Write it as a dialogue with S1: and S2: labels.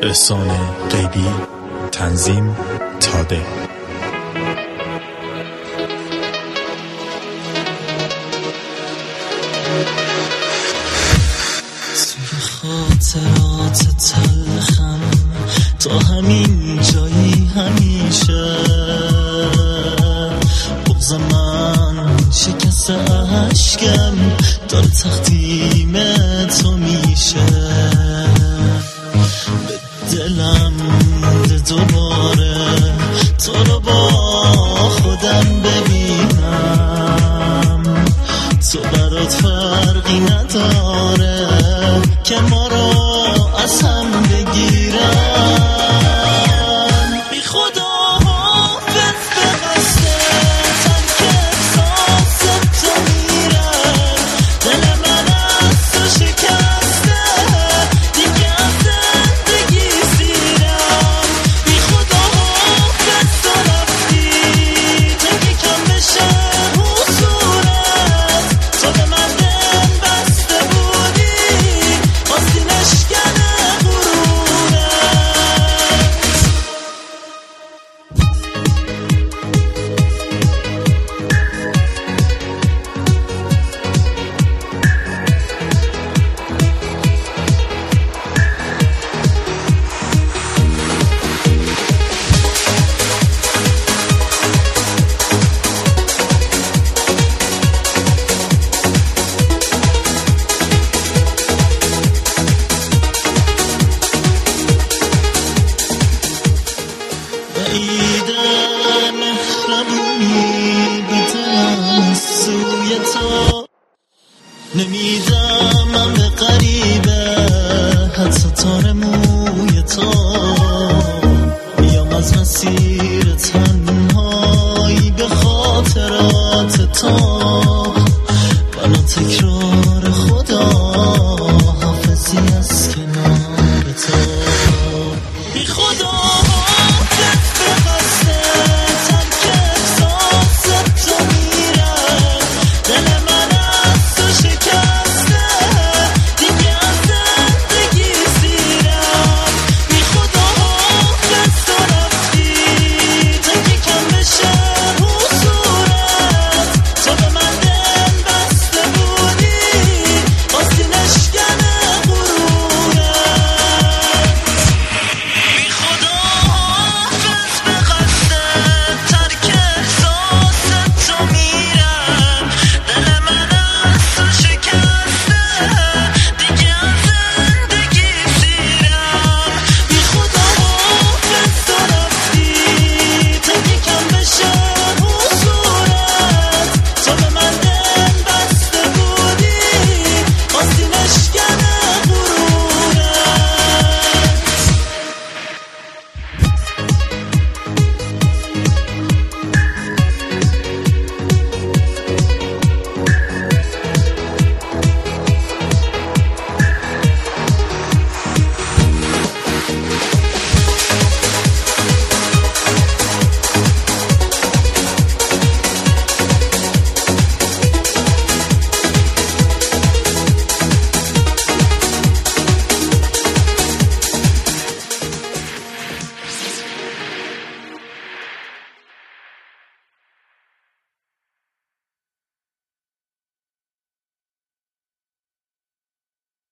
S1: احسان غیبی، تنظیم تاده.
S2: توی خاطرات تلخم تا همین جایی همیشه بغض من شکست عشقم داره تختیم تو میشه. به دلم مونده دوباره تو رو با خودم ببینم، تو برات فرقی نداره که ما رو از هم بگیرن. بی خدا حافظ به قصدتم که احساس تو میرن، دل من از تو شکسته دیگه از زندگی سیرم. بی خدا حافظ تو رفتی تو یکم بشه حضورت، تو به من دل بسته بودی باستی نشکن ایده مهربونی بیدم سوی تو نمیدم من به غریبه حتی تارمون